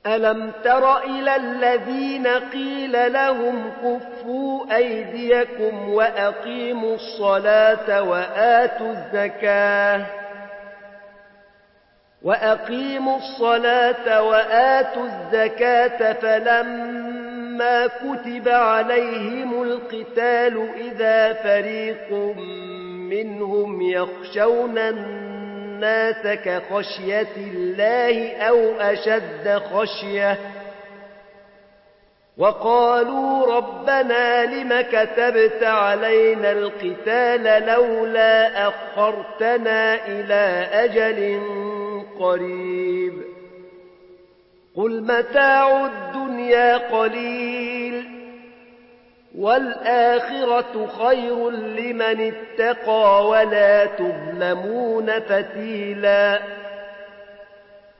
ألم تر إلى الذين قيل لهم كفوا أيديكم وأقيموا الصلاة وآتوا الزكاة فلما كتب عليهم القتال إذا فريق منهم يخشون الناس كخشية الله أو أشد خشية وقالوا ربنا لم كتبت علينا القتال لولا أخرتنا إلى أجل قريب قل متاع الدنيا قليل والآخرة خير لمن اتقى ولا تظلمون فتيلا